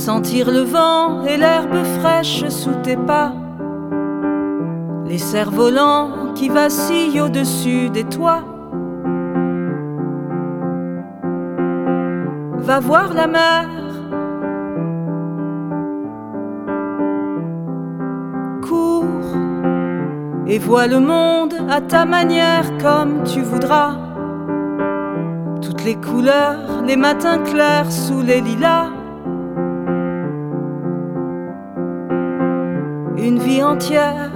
sentir le vent et l'herbe fraîche sous tes pas, les cerfs-volants qui vacillent au-dessus des toits. Va voir la mer, cours et vois le monde à ta manière comme tu voudras. Toutes les couleurs, les matins clairs sous les lilas. Une vie entière.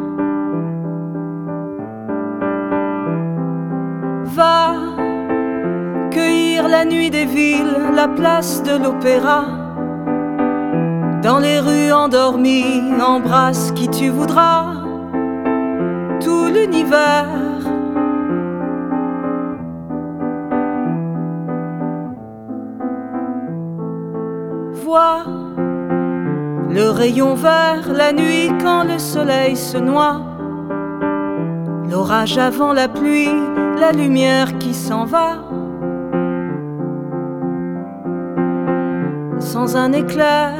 Va cueillir la nuit des villes, la place de l'opéra. Dans les rues endormies, embrasse qui tu voudras. Tout l'univers. Vois le rayon vert, la nuit quand le soleil se noie. L'orage avant la pluie, la lumière qui s'en va. Sans un éclair.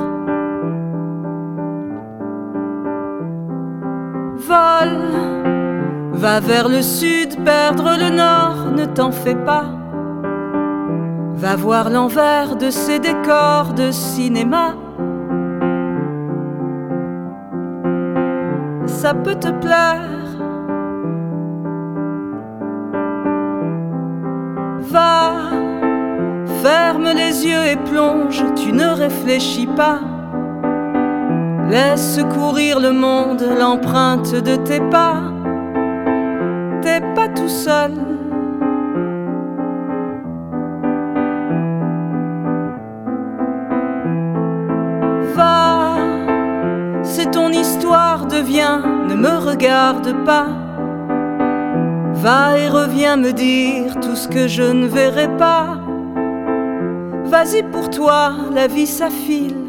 Vole, va vers le sud, perdre le nord, ne t'en fais pas. Va voir l'envers de ces décors de cinéma. Ça peut te plaire. Va, ferme les yeux et plonge, tu ne réfléchis pas. Laisse courir le monde, l'empreinte de tes pas. T'es pas tout seul. Va, c'est ton histoire, deviens, ne me regarde pas. Va et reviens me dire tout ce que je ne verrai pas. Vas-y pour toi, la vie s'affile.